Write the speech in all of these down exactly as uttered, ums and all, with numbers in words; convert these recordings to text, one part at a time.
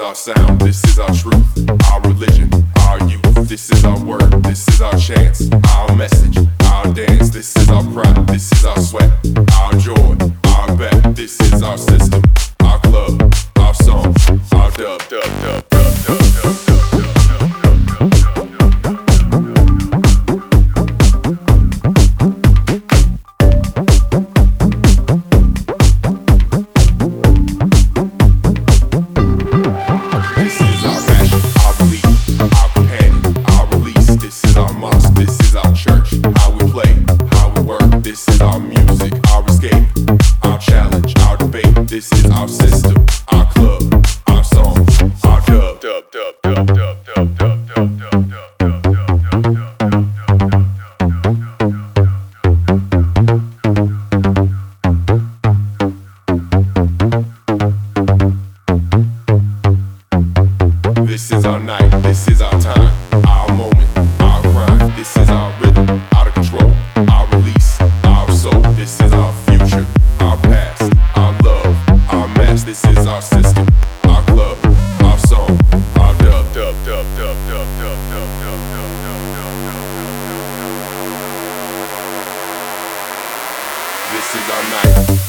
our sound, this is our truth, our religion, our youth. This is our word, this is our chance, our message, our dance. This is our pride, this is our sweat, our joy, our bet. This is our system, our club, our song, our dub, dub, dub, dub, dub, dub, dub. This is our system, our club, our song, our dub, dub, dub, dub, dub, dub, dub, dub, dub, dub, dub. This is our night, this is our time, our moment, our grind. This is our rhythm, out of control, our release, our soul. This is our future, our past, our love. This is our system, our club, our song, our dub, dub, dub, dub, dub, dub, dub, dub, dub, dub, dub. This is our night.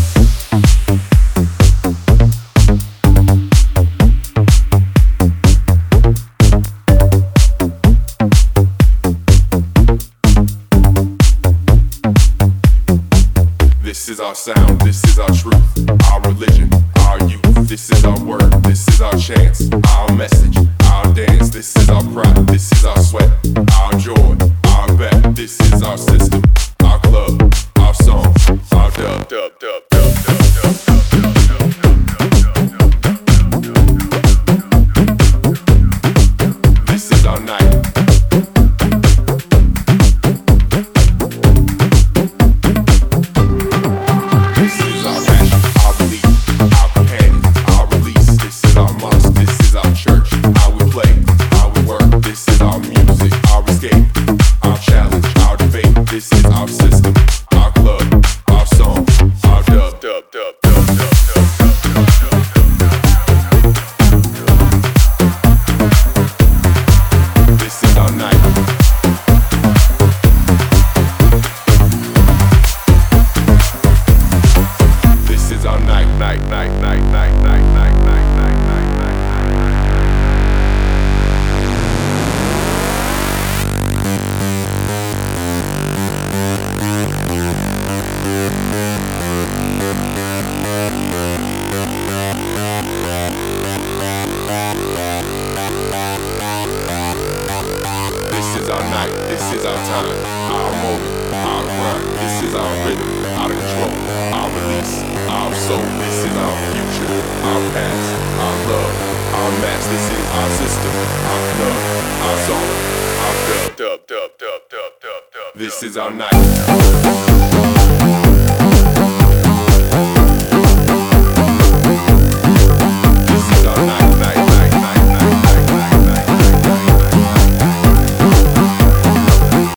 This is our sound, this is our truth, our religion, our youth. This is our word, this is our chance, our message, our dance. This is our pride, this is our sweat, our joy, our bet. This is our system, our club, our song, our dub, dub, dub, dub, dub, dub, dub. This is our night. This is our system, our club, our song, our dub, dub, dub, dub, dub, dub, dub. This is our night. This is our night, night, night, night, night, night, night, night, night, night, night. This is our night, this is our time, our moment, our grind. This is our rhythm, out of control, our release, our soul. This is our future, our past, our love, our match. This is our system, our club, our song, our dub, dub, dub, dub, dub, dub, dub. This is our night.